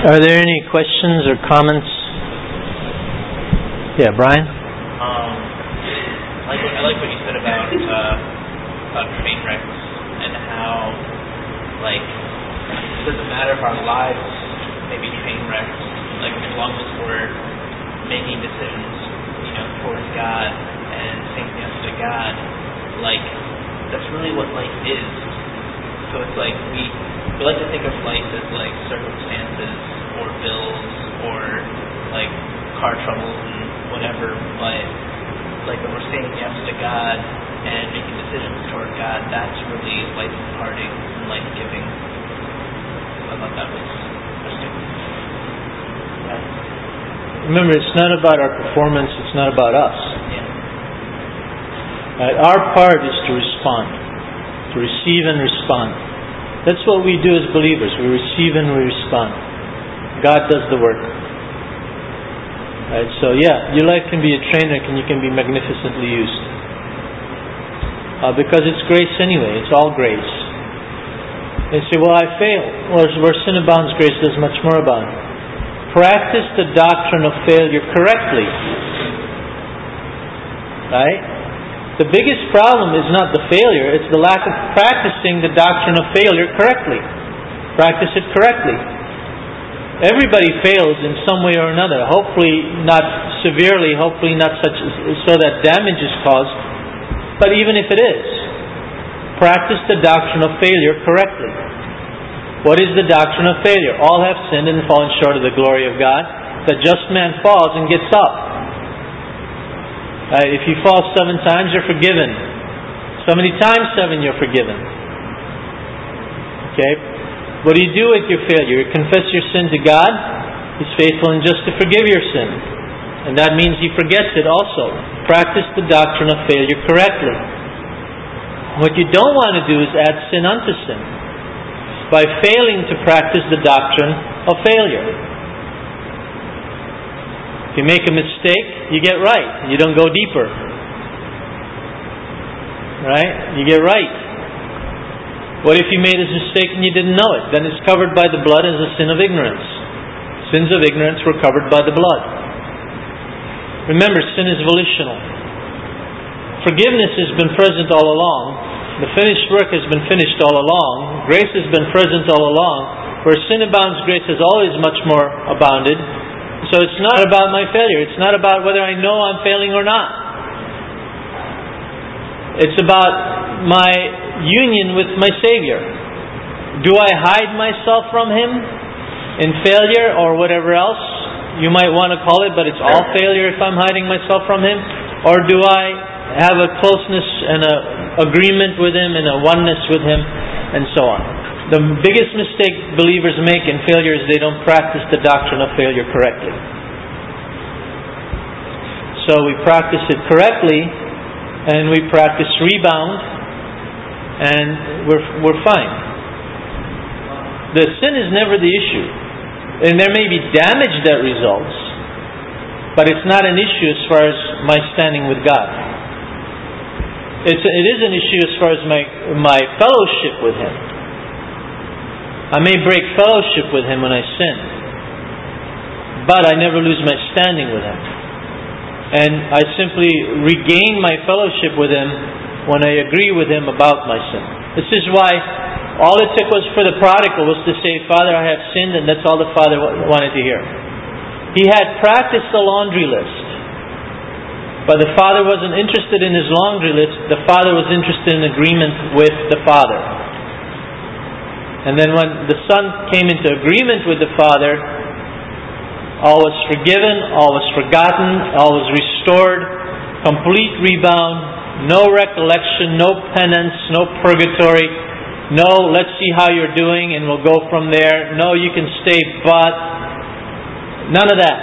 Are there any questions or comments? Yeah, Brian? I like what you said about train wrecks and how, like, it doesn't matter if our lives may be train wrecks, like, as long as we're making decisions, towards God and saying yes to God, like, that's really what life is. So it's like we like to think of life as like circumstances or bills or like car troubles and whatever, but like when we're saying yes to God and making decisions toward God, that's really life imparting and life giving. I thought that was interesting. Remember, it's not about our performance, it's not about us. Yeah. Right? Our part is to respond, to receive and respond. That's what we do as believers. We receive and we respond. God does the work. Right? So yeah, your life can be a train wreck and you can be magnificently used. Because it's grace anyway. It's all grace. They say, well, I fail. Well, where sin abounds, grace does much more abound. Practice the doctrine of failure correctly. Right? The biggest problem is not the failure, it's the lack of practicing the doctrine of failure correctly. Practice it correctly. Everybody fails in some way or another. Hopefully not severely, hopefully not such so that damage is caused. But even if it is, practice the doctrine of failure correctly. What is the doctrine of failure? All have sinned and fallen short of the glory of God. The just man falls and gets up. If you fall 7 times, you're forgiven. 70 times 7, you're forgiven. Okay? What do you do with your failure? You confess your sin to God. He's faithful and just to forgive your sin. And that means He forgets it also. Practice the doctrine of failure correctly. What you don't want to do is add sin unto sin by failing to practice the doctrine of failure. If you make a mistake, you get right. You don't go deeper. Right? You get right. What if you made a mistake and you didn't know it? Then it's covered by the blood as a sin of ignorance. Sins of ignorance were covered by the blood. Remember, sin is volitional. Forgiveness has been present all along. The finished work has been finished all along. Grace has been present all along. Where sin abounds, grace has always much more abounded. So it's not about my failure. It's not about whether I know I'm failing or not. It's about my union with my Savior. Do I hide myself from Him in failure or whatever else you might want to call it, but it's all failure if I'm hiding myself from Him? Or do I have a closeness and an agreement with Him and a oneness with Him and so on? The biggest mistake believers make in failure is they don't practice the doctrine of failure correctly. So we practice it correctly, and we practice rebound, and we're fine. The sin is never the issue. And there may be damage that results, but it's not an issue as far as my standing with God. It is an issue as far as my fellowship with Him. I may break fellowship with Him when I sin, but I never lose my standing with Him. And I simply regain my fellowship with Him when I agree with Him about my sin. This is why all it took was for the prodigal was to say, Father, I have sinned, and that's all the Father wanted to hear. He had practiced the laundry list, but the Father wasn't interested in his laundry list. The Father was interested in agreement with the Father. And then when the Son came into agreement with the Father, all was forgiven, all was forgotten, all was restored, complete rebound, no recollection, no penance, no purgatory, no let's see how you're doing and we'll go from there, no you can stay but, none of that.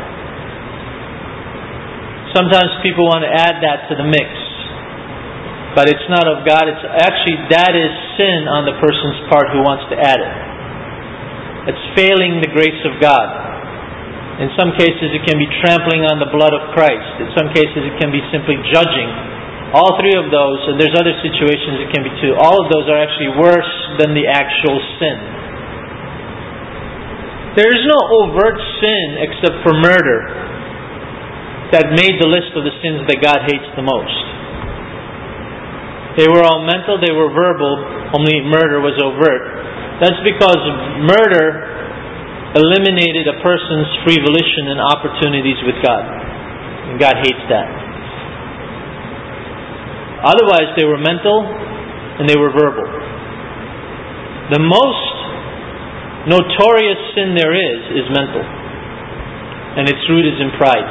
Sometimes people want to add that to the mix. But it's not of God. It's actually, that is sin on the person's part who wants to add it. It's failing the grace of God. In some cases it can be trampling on the blood of Christ. In some cases it can be simply judging. All three of those, and there's other situations it can be too. All of those are actually worse than the actual sin. There is no overt sin except for murder that made the list of the sins that God hates the most. They were all mental, they were verbal, only murder was overt. That's because murder eliminated a person's free volition and opportunities with God. And God hates that. Otherwise, they were mental and they were verbal. The most notorious sin there is mental. And its root is in pride.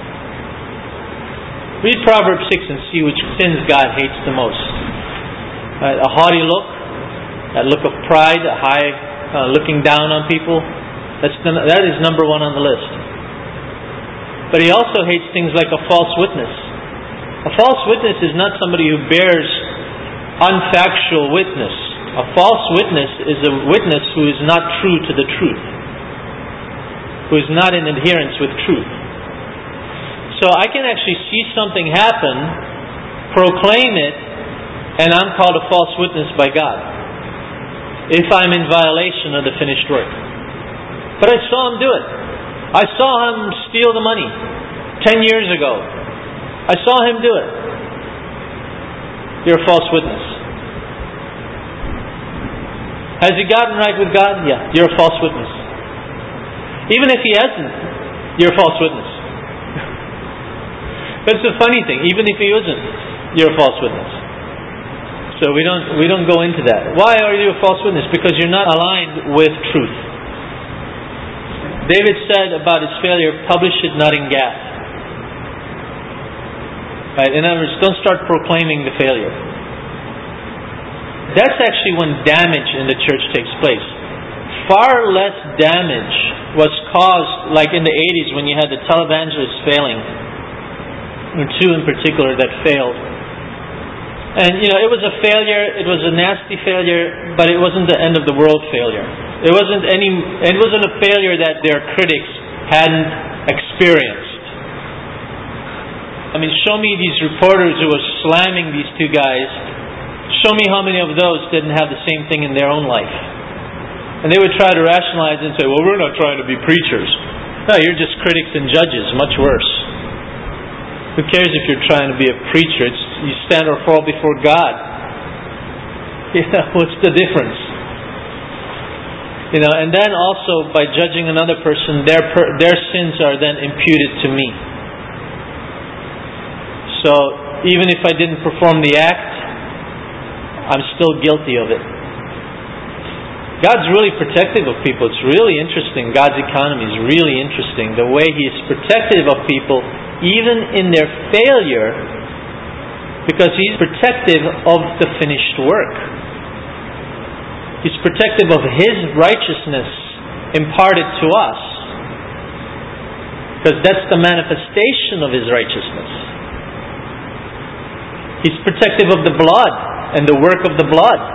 Read Proverbs 6 and see which sins God hates the most. A haughty look, that look of pride, a high looking down on people. That is number one on the list. But He also hates things like a false witness. A false witness is not somebody who bears unfactual witness. A false witness is a witness who is not true to the truth, who is not in adherence with truth. So I can actually see something happen, proclaim it, and I'm called a false witness by God if I'm in violation of the finished work. But I saw him do it. I saw him steal the money 10 years ago. I saw him do it. You're a false witness. Has he gotten right with God? Yeah. You're a false witness. Even if he hasn't, you're a false witness. That's the funny thing. Even if he isn't, you're a false witness. So we don't go into that. Why are you a false witness? Because you're not aligned with truth. David said about his failure, publish it not in Gath. Right? In other words, don't start proclaiming the failure. That's actually when damage in the church takes place. Far less damage was caused, like in the 80s when you had the televangelists failing. There were two in particular that failed. And it was a failure, it was a nasty failure, but it wasn't the end of the world failure. It wasn't a failure that their critics hadn't experienced. I mean, show me these reporters who were slamming these two guys. Show me how many of those didn't have the same thing in their own life. And they would try to rationalize and say, well, we're not trying to be preachers. No, you're just critics and judges, much worse. Who cares if you're trying to be a preacher? You stand or fall before God. What's the difference? And then also by judging another person, their sins are then imputed to me. So even if I didn't perform the act, I'm still guilty of it. God's really protective of people. It's really interesting. God's economy is really interesting. The way He is protective of people, even in their failure, because He's protective of the finished work. He's protective of His righteousness imparted to us, because that's the manifestation of His righteousness. He's protective of the blood and the work of the blood.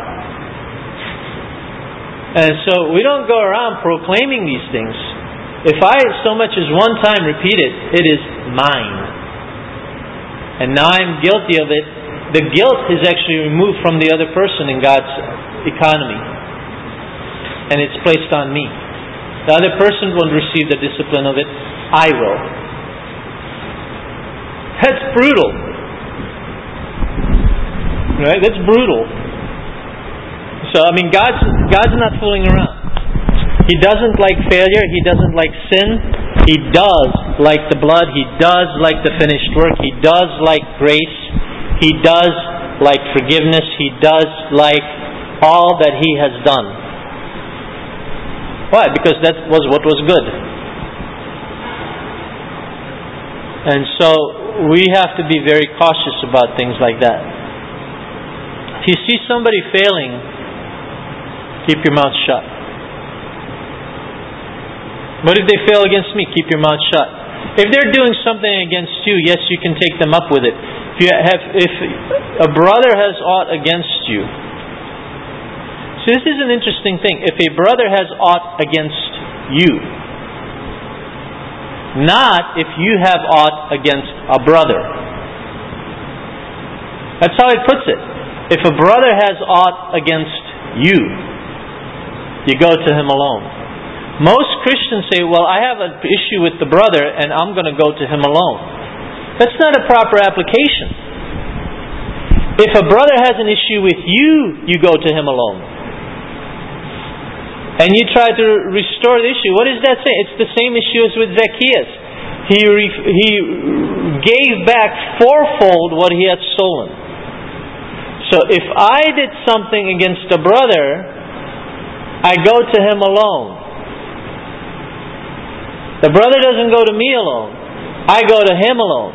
And so we don't go around proclaiming these things. If I so much as one time repeat it, it is mine. And now I'm guilty of it. The guilt is actually removed from the other person in God's economy. And it's placed on me. The other person won't receive the discipline of it. I will. That's brutal. Right? That's brutal. So, God's not fooling around. He doesn't like failure. He doesn't like sin. He does like the blood. He does like the finished work. He does like grace. He does like forgiveness. He does like all that He has done. Why? Because that was what was good. And so we have to be very cautious about things like that. If you see somebody failing, keep your mouth shut. What if they fail against me? Keep your mouth shut. If they're doing something against you, yes, you can take them up with it. If a brother has aught against you, so this is an interesting thing. If a brother has aught against you, not if you have aught against a brother. That's how it puts it. If a brother has aught against you, you go to him alone. Most Christians say, well, I have an issue with the brother and I'm going to go to him alone. That's not a proper application. If a brother has an issue with you, you go to him alone. And you try to restore the issue. What does that say? It's the same issue as with Zacchaeus. He gave back fourfold what he had stolen. So if I did something against a brother, I go to him alone. The brother doesn't go to me alone. I go to him alone.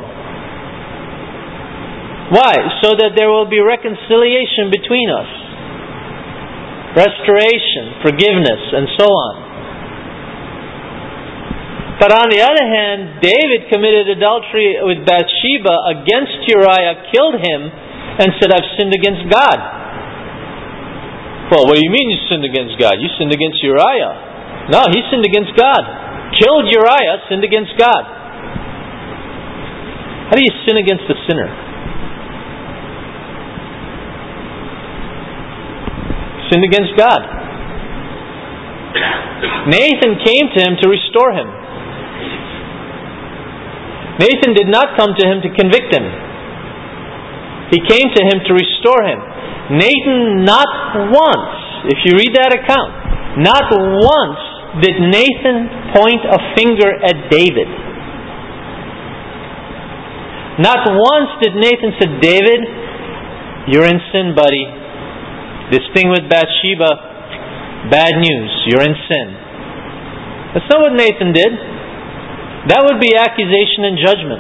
Why? So that there will be reconciliation between us. Restoration, forgiveness, and so on. But on the other hand, David committed adultery with Bathsheba against Uriah, killed him, and said, I've sinned against God. Well, what do you mean you sinned against God? You sinned against Uriah. No, he sinned against God. Killed Uriah, sinned against God. How do you sin against the sinner? Sinned against God. Nathan came to him to restore him. Nathan did not come to him to convict him. He came to him to restore him. Nathan not once, if you read that account, not once did Nathan point a finger at David. Not once did Nathan say, David, you're in sin, buddy. This thing with Bathsheba, bad news. You're in sin. That's not what Nathan did. That would be accusation and judgment.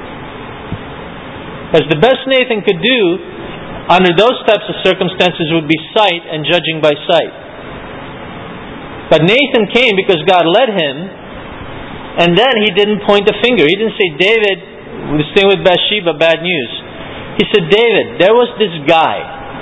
As the best Nathan could do under those types of circumstances would be sight and judging by sight. But Nathan came because God led him, and then he didn't point a finger. He didn't say, David, this thing with Bathsheba, bad news. He said, David, there was this guy.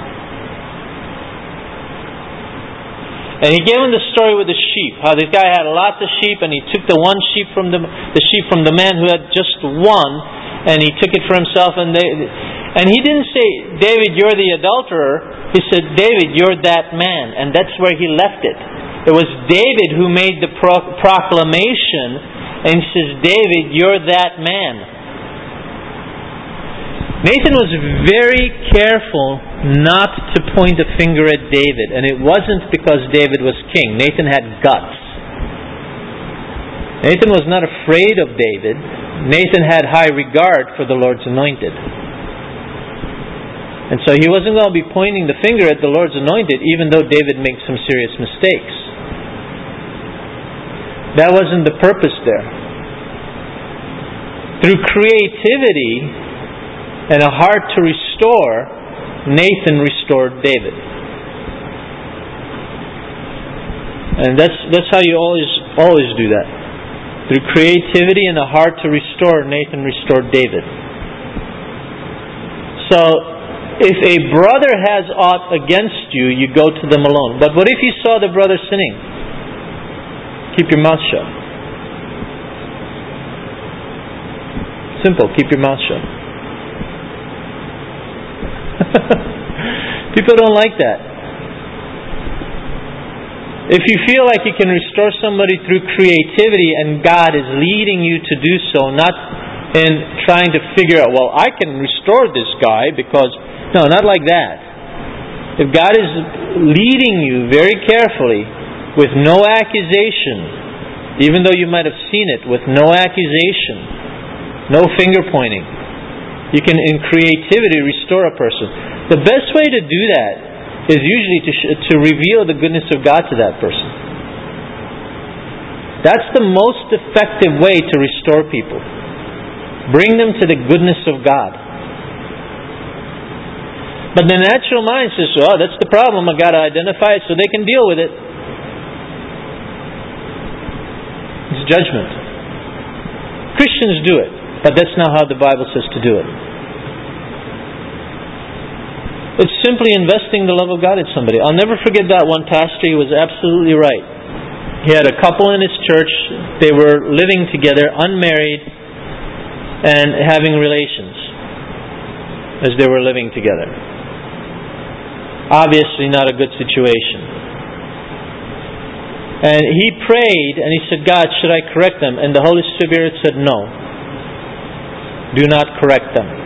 And he gave him the story with the sheep. How this guy had lots of sheep, and he took the one sheep from the sheep from the man who had just one, and he took it for himself. And he didn't say, David, you're the adulterer. He said, David, you're that man. And that's where he left it. It was David who made the proclamation, and he says, David, you're that man. Nathan was very careful not to point a finger at David, and it wasn't because David was king. Nathan had guts. Nathan was not afraid of David. Nathan had high regard for the Lord's anointed. And so he wasn't going to be pointing the finger at the Lord's anointed, even though David makes some serious mistakes. That wasn't the purpose there. Through creativity and a heart to restore, Nathan restored David. And that's how you always do that. Through creativity and a heart to restore, Nathan restored David. So, if a brother has aught against you, you go to them alone. But what if you saw the brother sinning? Keep your mouth shut. Simple, keep your mouth shut. People don't like that. If you feel like you can restore somebody through creativity and God is leading you to do so, not in trying to figure out, well, I can restore this guy because... No, not like that. If God is leading you very carefully with no accusation, even though you might have seen it, with no accusation, no finger pointing, you can in creativity restore a person. The best way to do that is usually to reveal the goodness of God to that person. That's the most effective way to restore people. Bring them to the goodness of God. But the natural mind says, oh, that's the problem. I've got to identify it so they can deal with it. It's judgment. Christians do it, but that's not how the Bible says to do it. It's simply investing the love of God in somebody. I'll never forget that one pastor. He was absolutely right. He had a couple in his church. They were living together, unmarried, and having relations as they were living together. Obviously not a good situation. And he prayed and he said, God, should I correct them? And the Holy Spirit said, no. Do not correct them.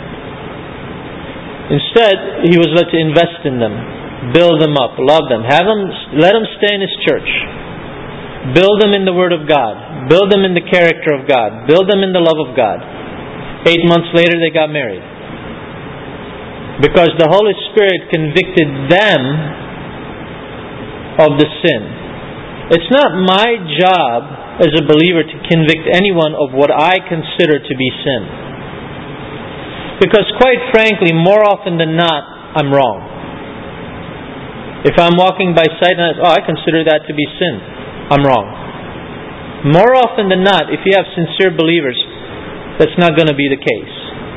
Instead, he was led to invest in them, build them up, love them, let them stay in his church. Build them in the Word of God. Build them in the character of God. Build them in the love of God. 8 months later, they got married. Because the Holy Spirit convicted them of the sin. It's not my job as a believer to convict anyone of what I consider to be sin. Because quite frankly, more often than not, I'm wrong. If I'm walking by sight and I consider that to be sin, I'm wrong. More often than not, if you have sincere believers, that's not going to be the case.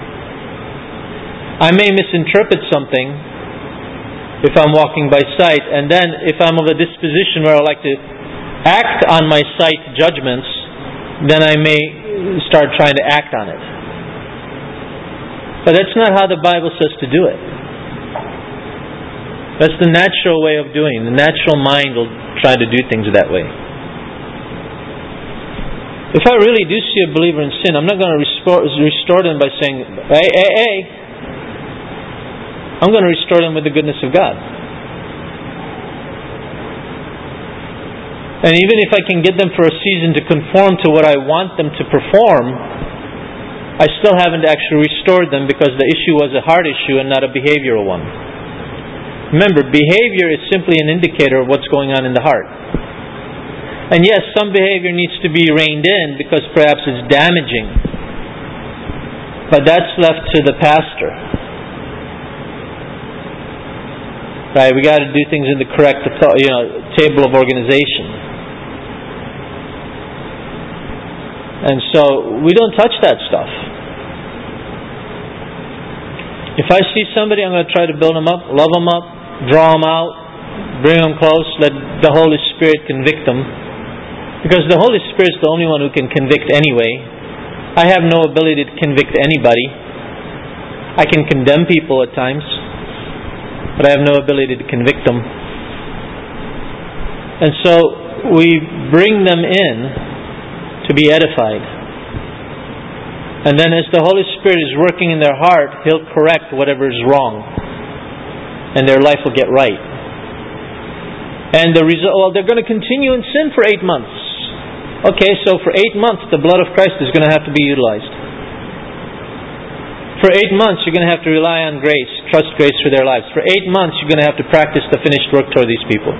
I may misinterpret something if I'm walking by sight, and then if I'm of a disposition where I like to act on my sight judgments, then I may start trying to act on it. But that's not how the Bible says to do it. That's the natural way of doing. The natural mind will try to do things that way. If I really do see a believer in sin, I'm not going to restore them by saying, hey. I'm going to restore them with the goodness of God. And even if I can get them for a season to conform to what I want them to perform, I still haven't actually restored them because the issue was a heart issue and not a behavioral one. Remember, behavior is simply an indicator of what's going on in the heart. And yes, some behavior needs to be reined in because perhaps it's damaging. But that's left to the pastor. Right? We got to do things in the correct, table of organization. And so we don't touch that stuff. If I see somebody, I'm going to try to build them up, love them up, draw them out, bring them close, let the Holy Spirit convict them. Because the Holy Spirit is the only one who can convict anyway. I have no ability to convict anybody. I can condemn people at times, but I have no ability to convict them. And so we bring them in to be edified. And then as the Holy Spirit is working in their heart, He'll correct whatever is wrong. And their life will get right. And the result, they're going to continue in sin for 8 months. Okay, so for 8 months the blood of Christ is going to have to be utilized. For 8 months you're going to have to rely on grace, trust grace for their lives. For 8 months you're going to have to practice the finished work toward these people.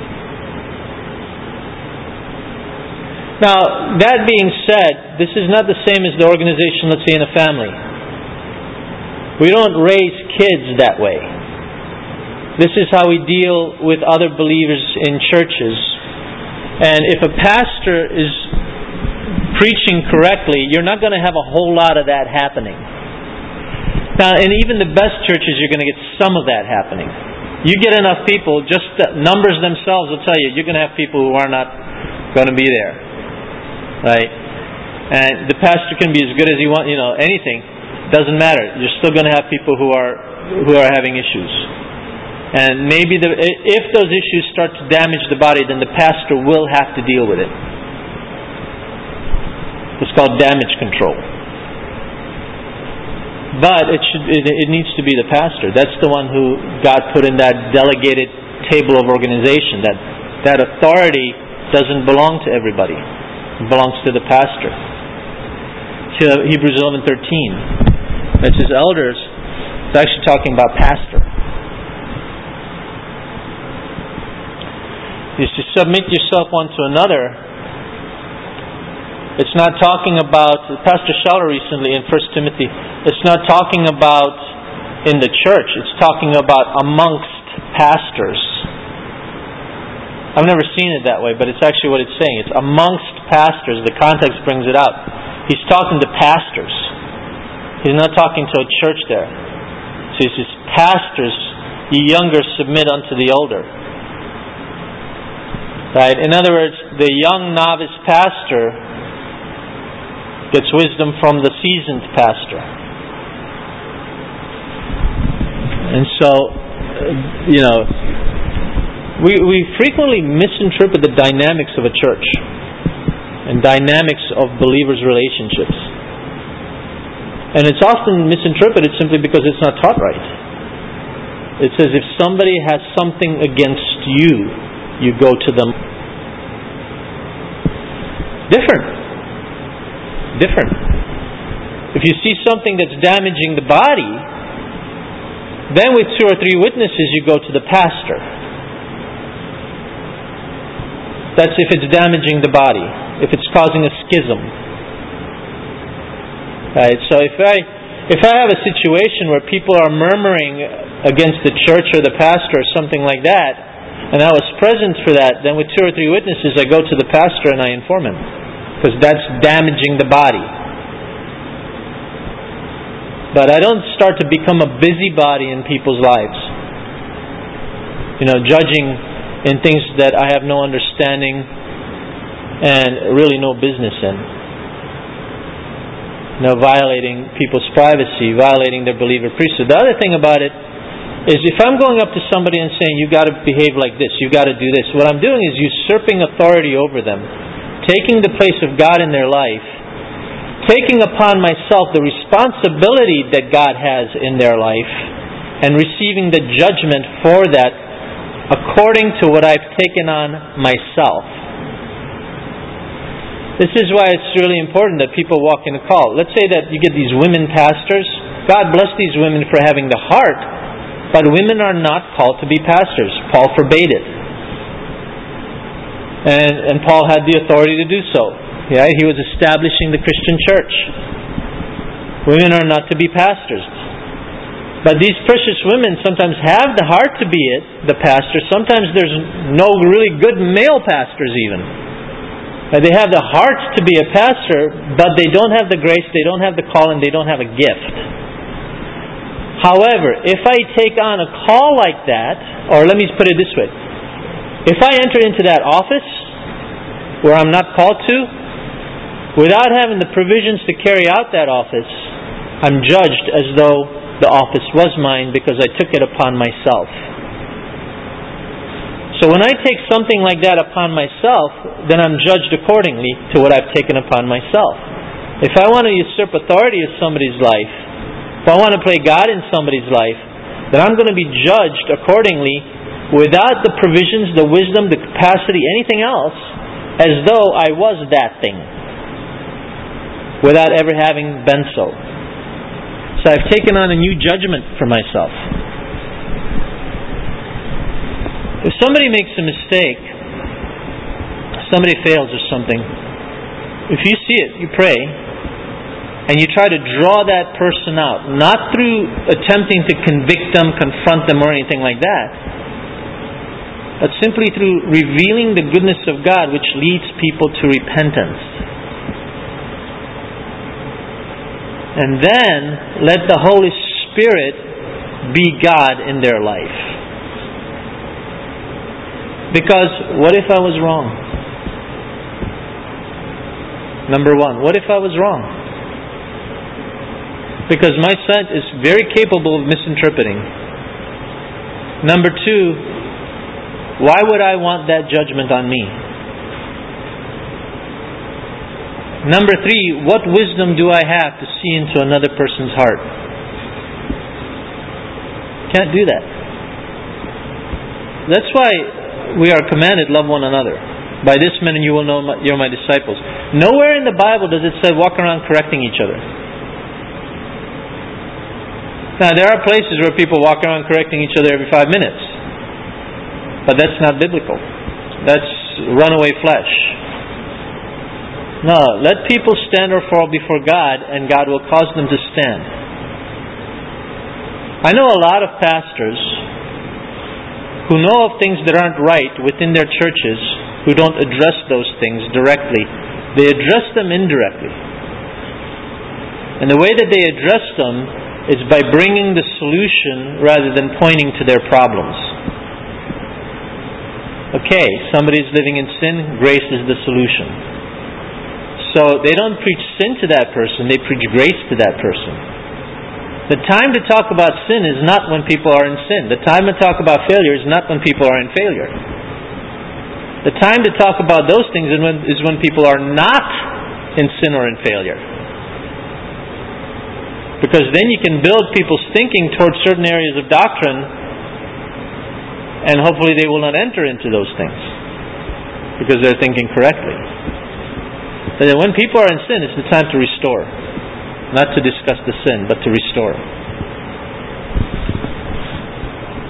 Now, that being said, this is not the same as the organization, let's say, in a family. We don't raise kids that way. This is how we deal with other believers in churches. And if a pastor is preaching correctly, you're not going to have a whole lot of that happening. Now, in even the best churches, you're going to get some of that happening. You get enough people, just the numbers themselves will tell you, you're going to have people who are not going to be there. Right? And the pastor can be as good as he wants, anything. Doesn't matter. You're still going to have people who are having issues. And maybe if those issues start to damage the body, then the pastor will have to deal with it. It's called damage control. But it needs to be the pastor. That's the one who God put in that delegated table of organization. That authority doesn't belong to everybody. It belongs to the pastor. Hebrews 11:13. It says elders. It's actually talking about pastor. You should submit yourself one to another. It's not talking about, Pastor Scheller recently in 1 Timothy, it's not talking about in the church, it's talking about amongst pastors. I've never seen it that way, but it's actually what it's saying. It's amongst pastors. The context brings it out. He's talking to pastors. He's not talking to a church there. So he says, pastors, ye younger, submit unto the older. Right? In other words, the young novice pastor gets wisdom from the seasoned pastor. And so, We frequently misinterpret the dynamics of a church and dynamics of believers' relationships. And it's often misinterpreted simply because it's not taught right. It says if somebody has something against you, you go to them. Different. If you see something that's damaging the body, then with 2 or 3 witnesses you go to the pastor. That's if it's damaging the body, if it's causing a schism. Right? So if I have a situation where people are murmuring against the church or the pastor or something like that, and I was present for that, then with 2 or 3 witnesses I go to the pastor and I inform him. Because that's damaging the body. But I don't start to become a busybody in people's lives. Judging in things that I have no understanding and really no business in. Violating people's privacy, violating their believer priesthood. The other thing about it is if I'm going up to somebody and saying, you got to behave like this, you got to do this, what I'm doing is usurping authority over them, taking the place of God in their life, taking upon myself the responsibility that God has in their life, and receiving the judgment for that according to what I've taken on myself. This is why it's really important that people walk in a call. Let's say that you get these women pastors. God bless these women for having the heart, but women are not called to be pastors. Paul forbade it. And Paul had the authority to do so. Yeah, he was establishing the Christian church. Women are not to be pastors. But these precious women sometimes have the heart to be the pastor. Sometimes there's no really good male pastors even. They have the heart to be a pastor, but they don't have the grace, they don't have the call, and they don't have a gift. However, if I take on a call like that, or let me put it this way, if I enter into that office where I'm not called to, without having the provisions to carry out that office, I'm judged as though the office was mine because I took it upon myself. So when I take something like that upon myself, then I'm judged accordingly to what I've taken upon myself. If I want to usurp authority in somebody's life, if I want to play God in somebody's life, then I'm going to be judged accordingly without the provisions, the wisdom, the capacity, anything else, as though I was that thing, without ever having been so. So I've taken on a new judgment for myself. If somebody makes a mistake, somebody fails or something, if you see it, you pray, and you try to draw that person out, not through attempting to convict them, confront them, or anything like that, but simply through revealing the goodness of God which leads people to repentance. And then let the Holy Spirit be God in their life. Because what if I was wrong? Number one, what if I was wrong? Because my sight is very capable of misinterpreting. Number two, why would I want that judgment on me? Number three, what wisdom do I have to see into another person's heart? Can't do that. That's why we are commanded, love one another. By this men you will know you're my disciples. Nowhere in the Bible does it say walk around correcting each other. Now there are places where people walk around correcting each other every 5 minutes. But that's not biblical. That's runaway flesh. No, let people stand or fall before God, and God will cause them to stand. I know a lot of pastors who know of things that aren't right within their churches, who don't address those things directly. They address them indirectly. And the way that they address them is by bringing the solution rather than pointing to their problems. Okay, somebody's living in sin, grace is the solution. So they don't preach sin to that person, they preach grace to that person. The time to talk about sin is not when people are in sin. The time to talk about failure is not when people are in failure. The time to talk about those things is when people are not in sin or in failure. Because then you can build people's thinking towards certain areas of doctrine, and hopefully they will not enter into those things because they're thinking correctly. But then when people are in sin, it's the time to restore. Not to discuss the sin, but to restore.